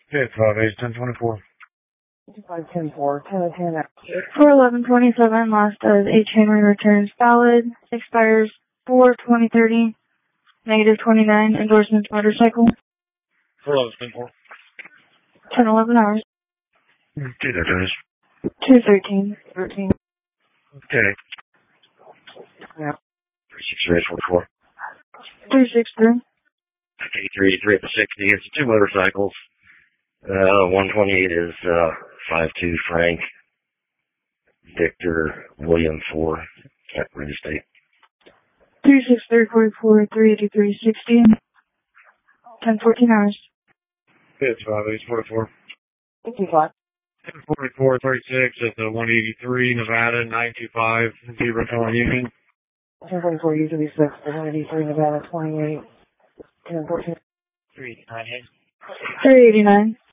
Okay, 5-8, 10-24. 5-10-4, 10-10. 4/11/27, lost as H. Henry returns valid, expires 4/20/30, -29, endorsements motorcycle, 4-11, 10-11 hours, 10-4. Okay, there, Dennis. 2/13. 13. Okay. Yeah. 36-44. 363. 83 at the 60. It's two motorcycles. 128 is 5-2 Frank Victor William 4 at Real Estate. 363-44, 383-60, 10-14 hours. Okay, it's 5-8, 44. 55. 10-44, 36 at the 183 Nevada 925 Beaverton Union. 10-44, usually 6, 183, Nevada 28, 10-14. 389. 389.